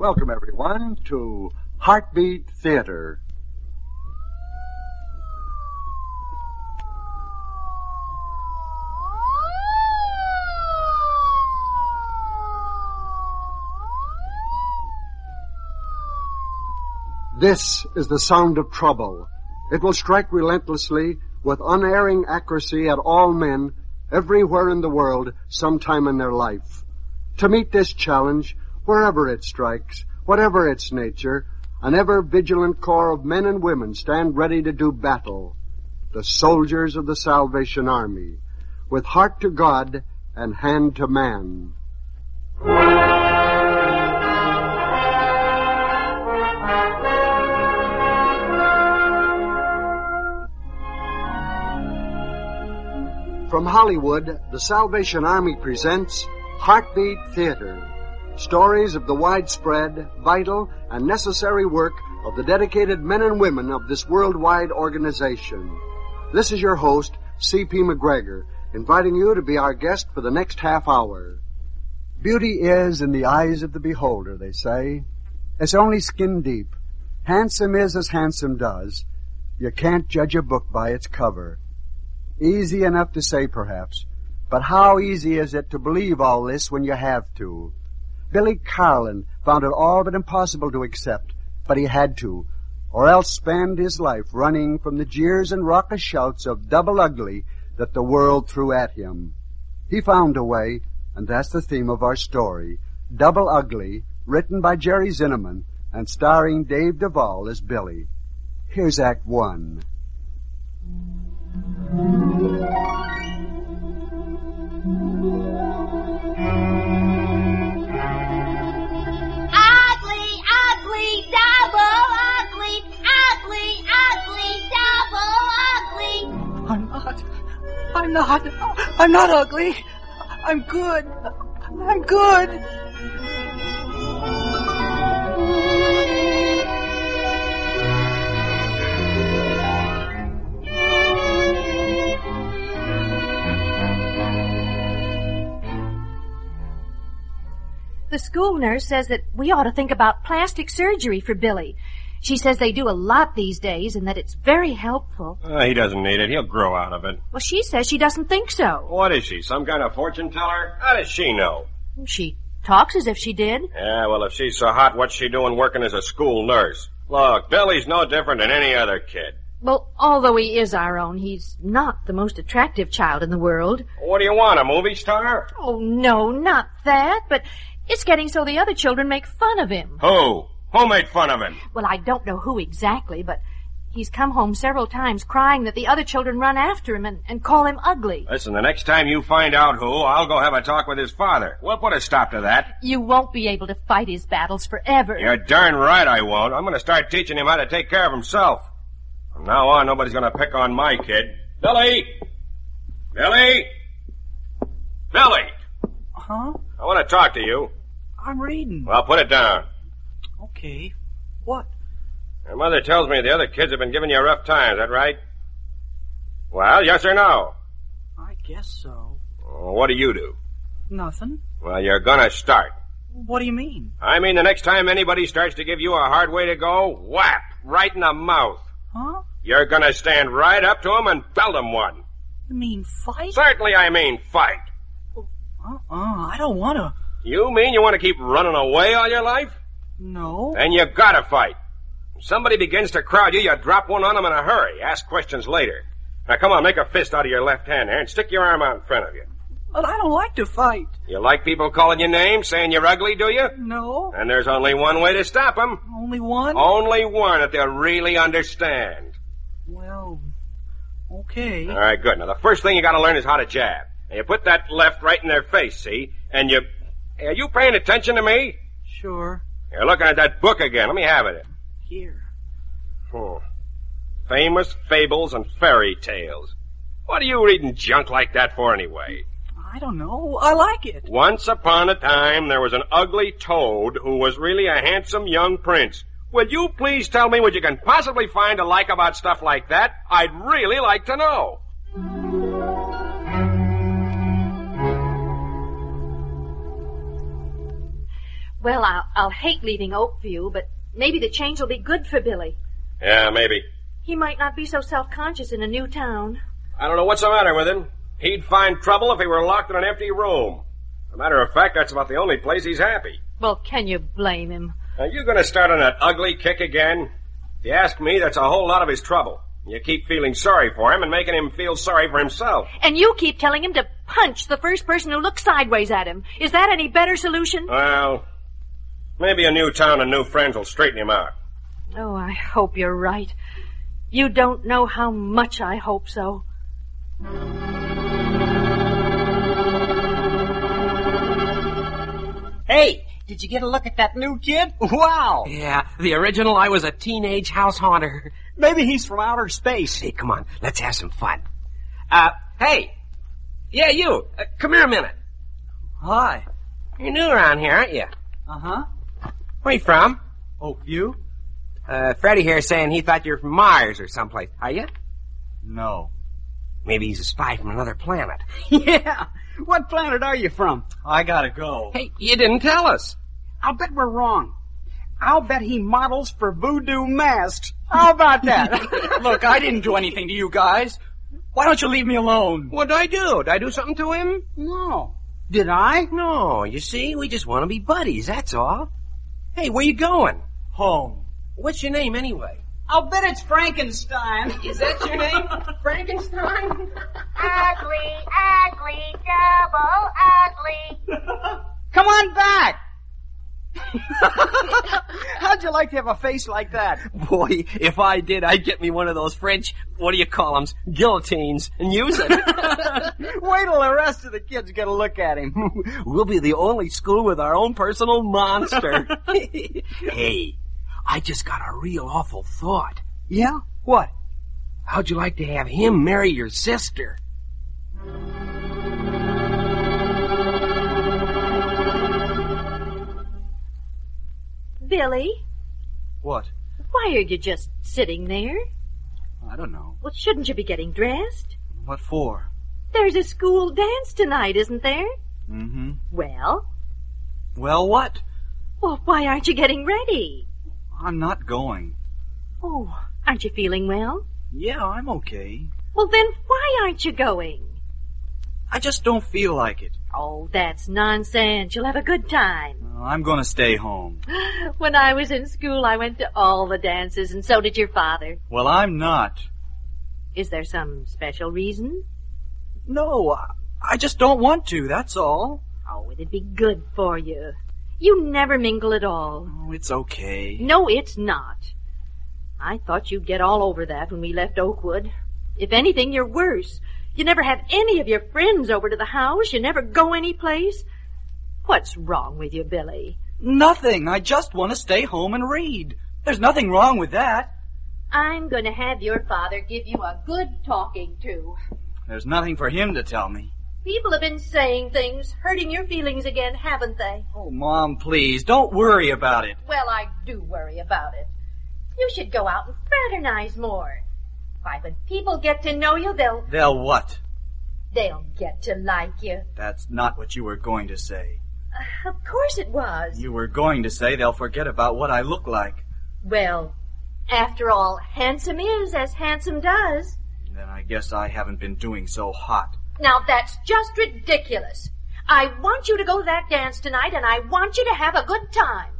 Welcome, everyone, to Heartbeat Theater. This is the sound of trouble. It will strike relentlessly, with unerring accuracy at all men, everywhere in the world, sometime in their life. To meet this challenge, wherever it strikes, whatever its nature, an ever-vigilant corps of men and women stand ready to do battle. The soldiers of the Salvation Army, with heart to God and hand to man. From Hollywood, the Salvation Army presents Heartbeat Theater. Stories of the widespread, vital, and necessary work of the dedicated men and women of this worldwide organization. This is your host, C.P. McGregor, inviting you to be our guest for the next half hour. Beauty is in the eyes of the beholder, they say. It's only skin deep. Handsome is as handsome does. You can't judge a book by its cover. Easy enough to say, perhaps, but how easy is it to believe all this when you have to? Billy Carlin found it all but impossible to accept, but he had to, or else spend his life running from the jeers and raucous shouts of double ugly that the world threw at him. He found a way, and that's the theme of our story, Double Ugly, written by Jerry Zinnemann and starring Dave Duvall as Billy. Here's Act One. I'm not ugly. I'm good. I'm good. The school nurse says that we ought to think about plastic surgery for Billy. She says they do a lot these days and that it's very helpful. He doesn't need it. He'll grow out of it. Well, she says she doesn't think so. What is she, some kind of fortune teller? How does she know? She talks as if she did. Yeah, well, if she's so hot, what's she doing working as a school nurse? Look, Billy's no different than any other kid. Well, although he is our own, he's not the most attractive child in the world. What do you want, a movie star? Oh, no, not that, but it's getting so the other children make fun of him. Who? Who made fun of him? Well, I don't know who exactly, but he's come home several times crying that the other children run after him and call him ugly. Listen, the next time you find out who, I'll go have a talk with his father. We'll put a stop to that. You won't be able to fight his battles forever. You're darn right I won't. I'm going to start teaching him how to take care of himself. From now on, nobody's going to pick on my kid. Billy! Billy! Billy! Huh? I want to talk to you. I'm reading. Well, put it down. Okay. What? Your mother tells me the other kids have been giving you a rough time. Is that right? Well, yes or no? I guess so. Well, what do you do? Nothing. Well, you're gonna start. What do you mean? I mean the next time anybody starts to give you a hard way to go, whap, right in the mouth. Huh? You're gonna stand right up to them and belt them one. You mean fight? Certainly I mean fight. I don't want to. You mean you want to keep running away all your life? No. Then you gotta fight. If somebody begins to crowd you, you drop one on them in a hurry. Ask questions later. Now come on, make a fist out of your left hand there and stick your arm out in front of you. But I don't like to fight. You like people calling you names, saying you're ugly, do you? No. And there's only one way to stop them. Only one? Only one that they'll really understand. Well, okay. All right, good. Now, the first thing you gotta learn is how to jab. And you put that left right in their face, see? And you... Are you paying attention to me? Sure. You're looking at that book again. Let me have it. Here. Famous fables and fairy tales. What are you reading junk like that for anyway? I don't know. I like it. Once upon a time, there was an ugly toad who was really a handsome young prince. Will you please tell me what you can possibly find to like about stuff like that? I'd really like to know. Well, I'll hate leaving Oakview, but maybe the change will be good for Billy. Yeah, maybe. He might not be so self-conscious in a new town. I don't know what's the matter with him. He'd find trouble if he were locked in an empty room. As a matter of fact, that's about the only place he's happy. Well, can you blame him? Are you going to start on that ugly kick again? If you ask me, that's a whole lot of his trouble. You keep feeling sorry for him and making him feel sorry for himself. And you keep telling him to punch the first person who looks sideways at him. Is that any better solution? Well, maybe a new town and new friends will straighten him out. Oh, I hope you're right. You don't know how much I hope so. Hey, did you get a look at that new kid? Wow! Yeah, the original I was a teenage house haunter. Maybe he's from outer space. Hey, come on, let's have some fun. Hey! Yeah, you! Come here a minute. Hi. You're new around here, aren't you? Uh-huh. Where you from? Oakview? Freddie here's saying he thought you were from Mars or someplace. Are you? No. Maybe he's a spy from another planet. Yeah. What planet are you from? I gotta go. Hey, you didn't tell us. I'll bet we're wrong. I'll bet he models for voodoo masks. How about that? Look, I didn't do anything to you guys. Why don't you leave me alone? What'd I do? Did I do something to him? No. Did I? No, you see, we just want to be buddies, that's all. Hey, where you going? Home. What's your name anyway? I'll bet it's Frankenstein. Is that your name? Frankenstein? Ugly, ugly, double ugly. Come on back. How'd you like to have a face like that? Boy, if I did, I'd get me one of those French, what do you call them, guillotines, and use it. Wait till the rest of the kids get a look at him. We'll be the only school with our own personal monster. Hey, I just got a real awful thought. Yeah? What? How'd you like to have him marry your sister? Billy? What? Why are you just sitting there? I don't know. Well, shouldn't you be getting dressed? What for? There's a school dance tonight, isn't there? Mm-hmm. Well? Well, what? Well, why aren't you getting ready? I'm not going. Oh, aren't you feeling well? Yeah, I'm okay. Well, then why aren't you going? I just don't feel like it. Oh, that's nonsense. You'll have a good time. I'm gonna stay home. When I was in school, I went to all the dances, and so did your father. Well, I'm not. Is there some special reason? No, I just don't want to, that's all. Oh, it'd be good for you. You never mingle at all. Oh, it's okay. No, it's not. I thought you'd get all over that when we left Oakwood. If anything, you're worse. You never have any of your friends over to the house. You never go any place. What's wrong with you, Billy? Nothing. I just want to stay home and read. There's nothing wrong with that. I'm going to have your father give you a good talking to. There's nothing for him to tell me. People have been saying things, hurting your feelings again, haven't they? Oh, Mom, please, don't worry about it. Well, I do worry about it. You should go out and fraternize more. Why, when people get to know you, They'll what? They'll get to like you. That's not what you were going to say. Of course it was. You were going to say they'll forget about what I look like. Well, after all, handsome is as handsome does. Then I guess I haven't been doing so hot. Now that's just ridiculous. I want you to go to that dance tonight, and I want you to have a good time.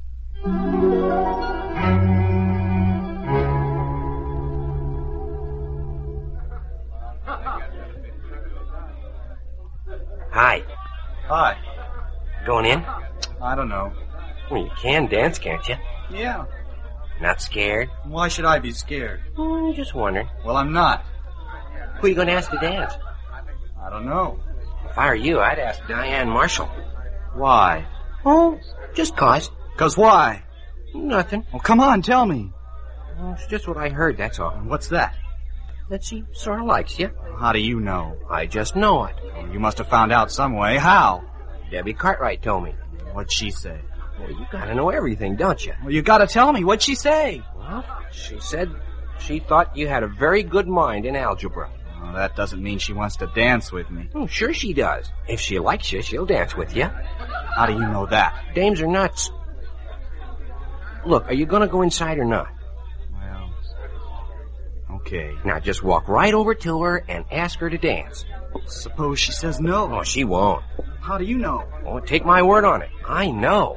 Hi. Hi. Going in? I don't know. Well, you can dance, can't you? Yeah. Not scared? Why should I be scared? Just wondering. Well, I'm not. Who are you going to ask to dance? I don't know. If I were you, I'd ask Diane Marshall. Why? Oh, just 'cause. 'Cause why? Nothing. Well, come on, tell me. It's just what I heard, that's all. What's that? That she sort of likes you. How do you know? I just know it. Well, you must have found out some way. How? Debbie Cartwright told me. What'd she say? Well, you gotta know everything, don't you? Well, you gotta tell me. What'd she say? Well, she said she thought you had a very good mind in algebra. Well, that doesn't mean she wants to dance with me. Oh, sure she does. If she likes you, she'll dance with you. How do you know that? Dames are nuts. Look, are you gonna go inside or not? Well, okay. Now just walk right over to her and ask her to dance. Suppose she says no. Oh, she won't. How do you know? Oh, take my word on it. I know.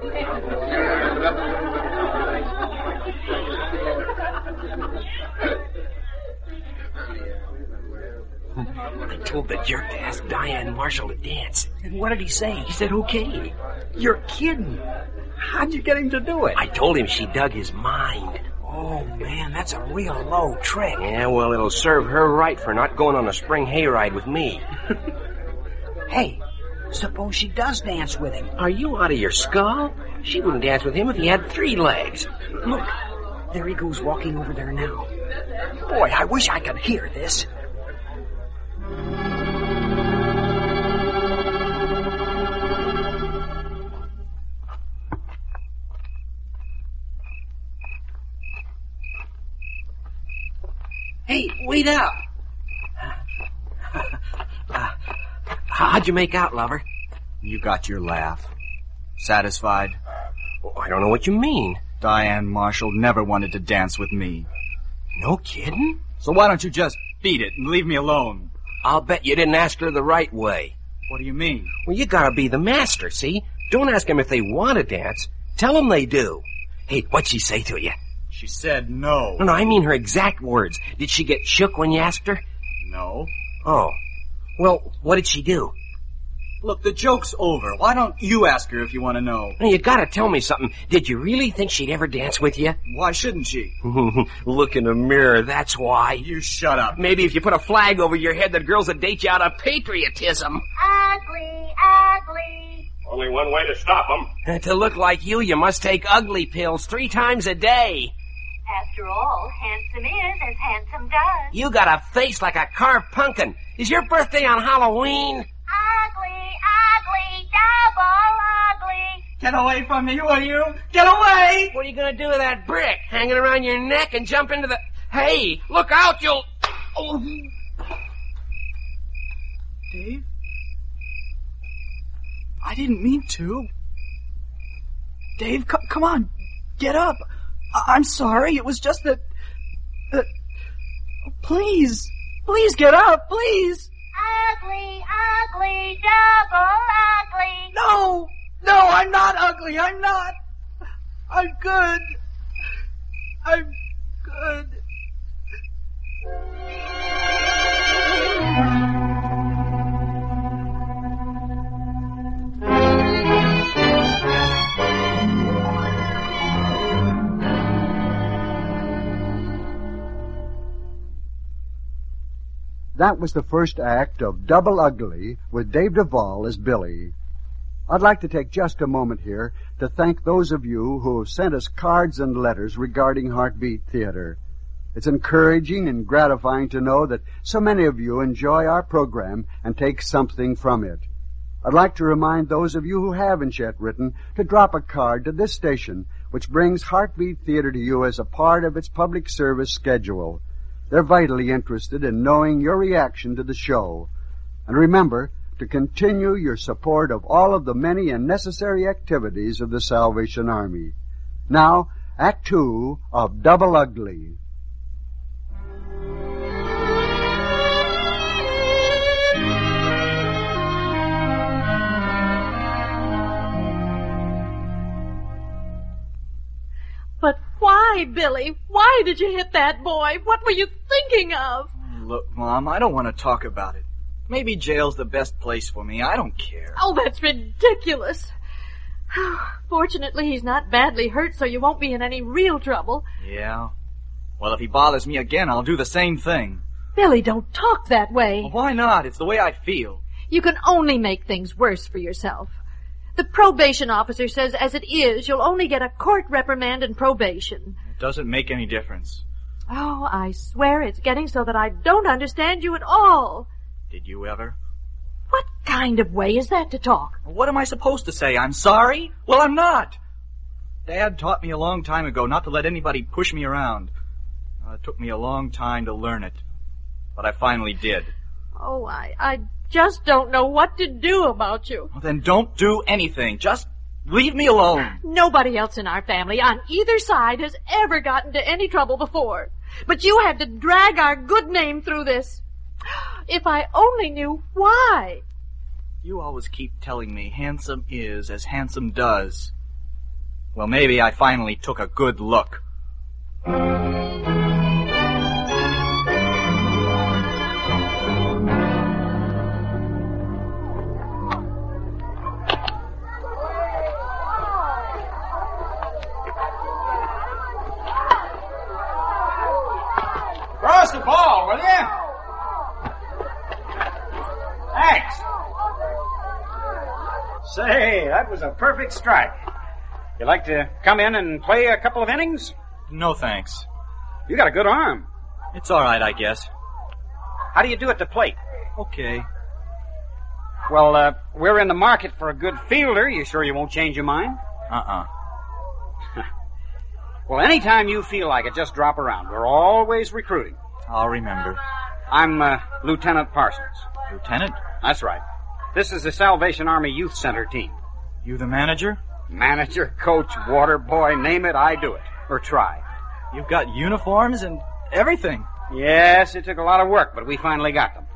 I told the jerk to ask Diane Marshall to dance. And what did he say? He said okay. You're kidding. How'd you get him to do it? I told him she dug his mind. Oh, man, that's a real low trick. Yeah, well, it'll serve her right for not going on a spring hayride with me. Hey, suppose she does dance with him. Are you out of your skull? She wouldn't dance with him if he had 3 legs. Look, there he goes walking over there now. Boy, I wish I could hear this. Hey, wait up. How'd you make out, lover? You got your laugh. Satisfied? Oh, I don't know what you mean. Diane Marshall never wanted to dance with me. No kidding? So why don't you just beat it and leave me alone? I'll bet you didn't ask her the right way. What do you mean? Well, you gotta be the master, see? Don't ask them if they want to dance. Tell them they do. Hey, what'd she say to you? She said no. No, I mean her exact words. Did she get shook when you asked her? No. Oh. Well, what did she do? Look, the joke's over. Why don't you ask her if you want to know? Now, you gotta tell me something. Did you really think she'd ever dance with you? Why shouldn't she? Look in the mirror, that's why. You shut up. Maybe if you put a flag over your head, that girls would date you out of patriotism. Ugly, ugly. Only one way to stop them. To look like you must take ugly pills 3 times a day. After all, handsome is as handsome does. You got a face like a carved pumpkin. Is your birthday on Halloween? Ugly, ugly, double ugly. Get away from me, will you? Get away! What are you gonna do with that brick? Hang it around your neck and jump into the... Hey, look out, you'll... Oh. Dave? I didn't mean to. Dave, come on. Get up. I'm sorry. It was just that... Oh, please. Please get up, please. Ugly, ugly, double ugly. No, I'm not ugly. I'm not. I'm good. I'm good. That was the first act of Double Ugly with Dave Duvall as Billy. I'd like to take just a moment here to thank those of you who have sent us cards and letters regarding Heartbeat Theater. It's encouraging and gratifying to know that so many of you enjoy our program and take something from it. I'd like to remind those of you who haven't yet written to drop a card to this station, which brings Heartbeat Theater to you as a part of its public service schedule. They're vitally interested in knowing your reaction to the show. And remember to continue your support of all of the many and necessary activities of the Salvation Army. Now, Act 2 of Double Ugly. But why, Billy? Why did you hit that boy? What were you thinking of? Look, Mom, I don't want to talk about it. Maybe jail's the best place for me. I don't care. Oh, that's ridiculous. Fortunately, he's not badly hurt, so you won't be in any real trouble. Yeah? Well, if he bothers me again, I'll do the same thing. Billy, don't talk that way. Well, why not? It's the way I feel. You can only make things worse for yourself. The probation officer says as it is, you'll only get a court reprimand and probation. It doesn't make any difference. Oh, I swear it's getting so that I don't understand you at all. Did you ever? What kind of way is that to talk? What am I supposed to say? I'm sorry? Well, I'm not. Dad taught me a long time ago not to let anybody push me around. It took me a long time to learn it. But I finally did. Oh, I just don't know what to do about you. Well, then don't do anything. Just leave me alone. Nobody else in our family on either side has ever gotten into any trouble before. But you had to drag our good name through this. If I only knew why. You always keep telling me handsome is as handsome does. Well, maybe I finally took a good look. Cross the ball, will you? Thanks. Say, that was a perfect strike. You like to come in and play a couple of innings? No, thanks. You got a good arm. It's all right, I guess. How do you do at the plate? Okay. Well, we're in the market for a good fielder. You sure you won't change your mind? Well, anytime you feel like it, just drop around. We're always recruiting. I'll remember. I'm Lieutenant Parsons. Lieutenant? That's right. This is the Salvation Army Youth Center team. You the manager? Manager, coach, water boy, name it, I do it. Or try. You've got uniforms and everything. Yes, it took a lot of work, but we finally got them.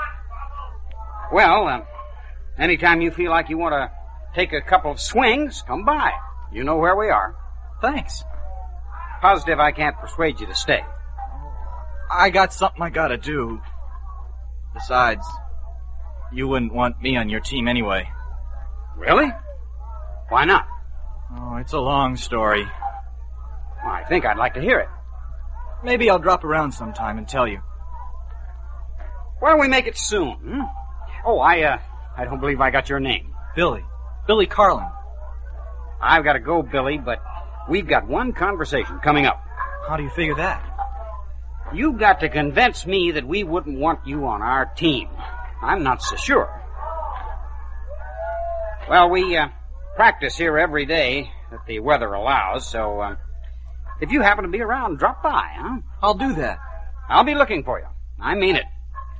Well, anytime you feel like you want to take a couple of swings, come by. You know where we are. Thanks. Positive I can't persuade you to stay. I got something I gotta do. Besides, you wouldn't want me on your team anyway. Really? Why not? Oh, it's a long story. Well, I think I'd like to hear it. Maybe I'll drop around sometime and tell you. Why don't we make it soon? Hmm? Oh, I don't believe I got your name. Billy. Billy Carlin. I've got to go, Billy, but we've got one conversation coming up. How do you figure that? You've got to convince me that we wouldn't want you on our team. I'm not so sure. Well, we practice here every day that the weather allows, so if you happen to be around, drop by, huh? I'll do that. I'll be looking for you. I mean it.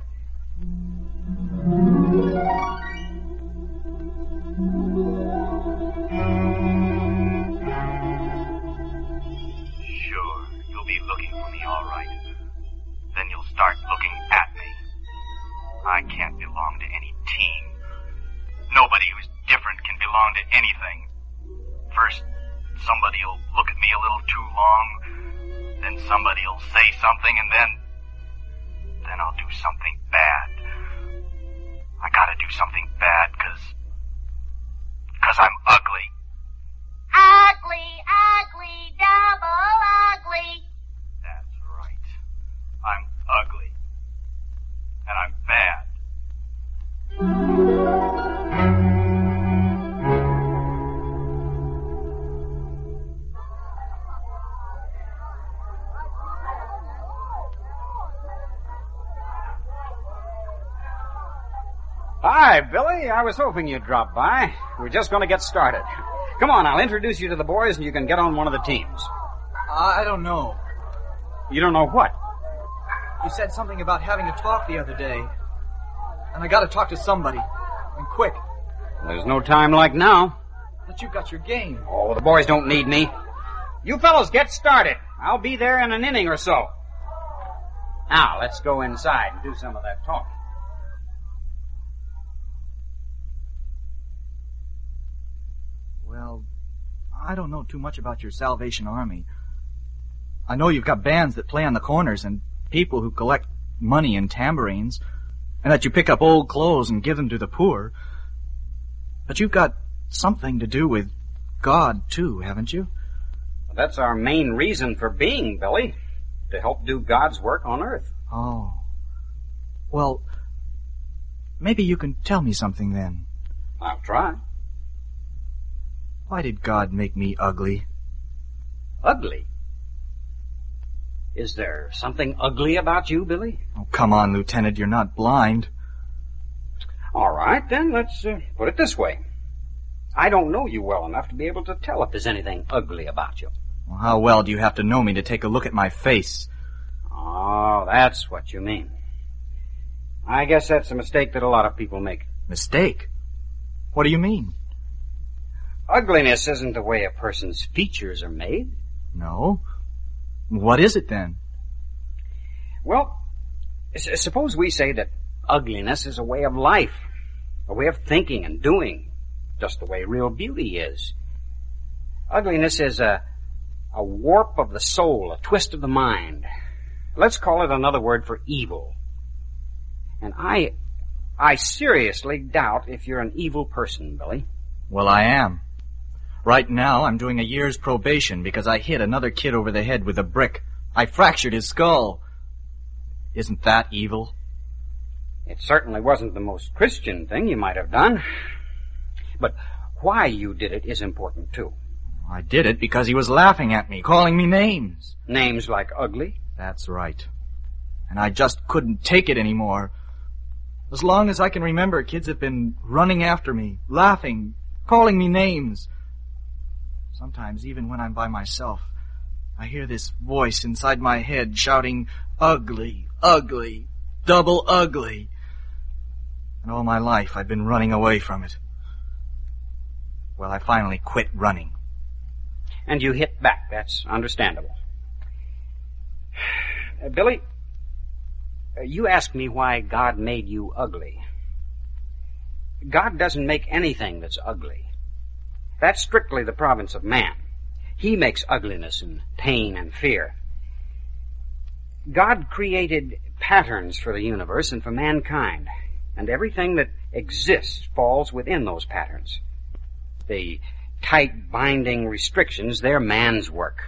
Sure, you'll be looking for me, all right. Then you'll start looking at me. I can't belong to any team. Nobody who's different can belong to anything. First, somebody'll look at me a little too long, then somebody'll say something, and then I'll do something bad. I gotta do something bad, cause I'm ugly. Ugly, ugly, double ugly. That's right. I'm ugly. And I'm bad. Hi, Billy. I was hoping you'd drop by. We're just going to get started. Come on, I'll introduce you to the boys and you can get on one of the teams. I don't know. You don't know what? You said something about having a talk the other day. And I gotta talk to somebody. And quick. There's no time like now. But you've got your game. Oh, the boys don't need me. You fellows get started. I'll be there in an inning or so. Now, let's go inside and do some of that talking. Well, I don't know too much about your Salvation Army. I know you've got bands that play on the corners and people who collect money in tambourines, and that you pick up old clothes and give them to the poor. But you've got something to do with God, too, haven't you? That's our main reason for being, Billy. To help do God's work on earth. Oh. Well, maybe you can tell me something then. I'll try. Why did God make me ugly? Ugly? Is there something ugly about you, Billy? Oh, come on, Lieutenant, you're not blind. All right, then, let's put it this way. I don't know you well enough to be able to tell if there's anything ugly about you. Well, how well do you have to know me to take a look at my face? Oh, that's what you mean. I guess that's a mistake that a lot of people make. Mistake? What do you mean? Ugliness isn't the way a person's features are made. No. What is it then? Well, suppose we say that ugliness is a way of life, a way of thinking and doing, just the way real beauty is. Ugliness is a warp of the soul, a twist of the mind. Let's call it another word for evil. And I seriously doubt if you're an evil person, Billy. Well, I am. Right now, I'm doing a year's probation because I hit another kid over the head with a brick. I fractured his skull. Isn't that evil? It certainly wasn't the most Christian thing you might have done. But why you did it is important, too. I did it because he was laughing at me, calling me names. Names like ugly? That's right. And I just couldn't take it anymore. As long as I can remember, kids have been running after me, laughing, calling me names. Sometimes, even when I'm by myself, I hear this voice inside my head shouting, ugly, ugly, double ugly. And all my life I've been running away from it. Well, I finally quit running. And you hit back. That's understandable. Billy, you asked me why God made you ugly. God doesn't make anything that's ugly. That's strictly the province of man. He makes ugliness and pain and fear. God created patterns for the universe and for mankind, and everything that exists falls within those patterns. The tight binding restrictions, they're man's work.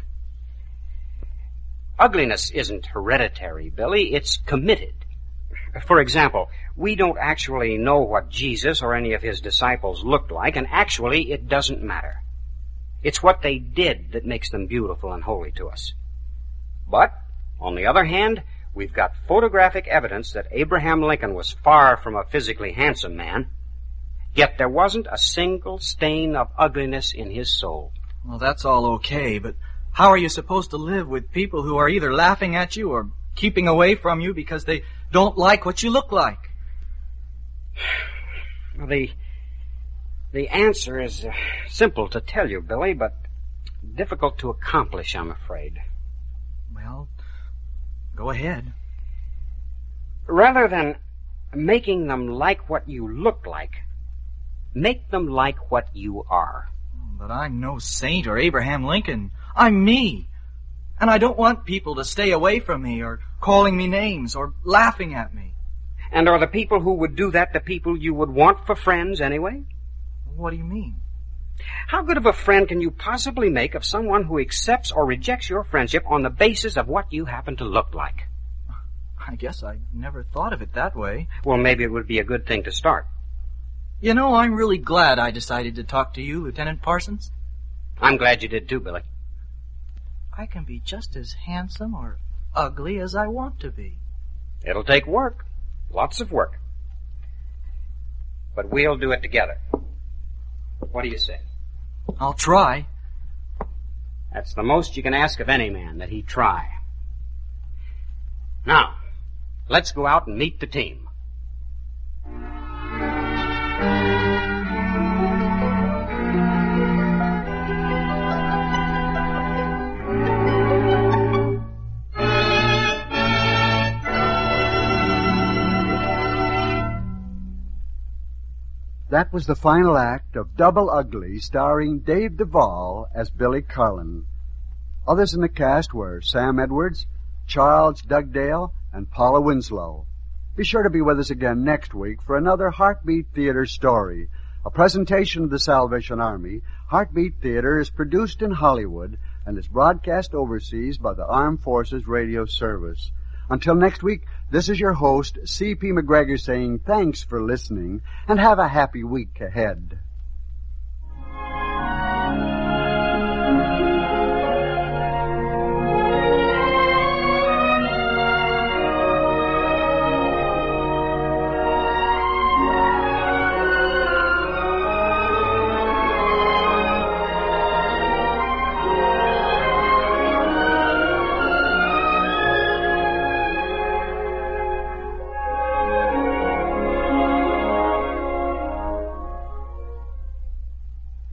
Ugliness isn't hereditary, Billy. It's committed. For example, we don't actually know what Jesus or any of his disciples looked like, and actually it doesn't matter. It's what they did that makes them beautiful and holy to us. But, on the other hand, we've got photographic evidence that Abraham Lincoln was far from a physically handsome man, yet there wasn't a single stain of ugliness in his soul. Well, that's all okay, but how are you supposed to live with people who are either laughing at you or keeping away from you because they don't like what you look like? Well, the answer is simple to tell you, Billy, but difficult to accomplish, I'm afraid. Well, go ahead. Rather than making them like what you look like, make them like what you are. But I'm no saint or Abraham Lincoln. I'm me. And I don't want people to stay away from me or calling me names or laughing at me. And are the people who would do that the people you would want for friends anyway? What do you mean? How good of a friend can you possibly make of someone who accepts or rejects your friendship on the basis of what you happen to look like? I guess I never thought of it that way. Well, maybe it would be a good thing to start. You know, I'm really glad I decided to talk to you, Lieutenant Parsons. I'm glad you did too, Billy. I can be just as handsome or ugly as I want to be. It'll take work. Lots of work. But we'll do it together. What do you say? I'll try. That's the most you can ask of any man, that he try. Now, let's go out and meet the team. That was the final act of Double Ugly, starring Dave Duvall as Billy Carlin. Others in the cast were Sam Edwards, Charles Dugdale, and Paula Winslow. Be sure to be with us again next week for another Heartbeat Theater story, a presentation of the Salvation Army. Heartbeat Theater is produced in Hollywood and is broadcast overseas by the Armed Forces Radio Service. Until next week, this is your host, C.P. McGregor, saying thanks for listening and have a happy week ahead.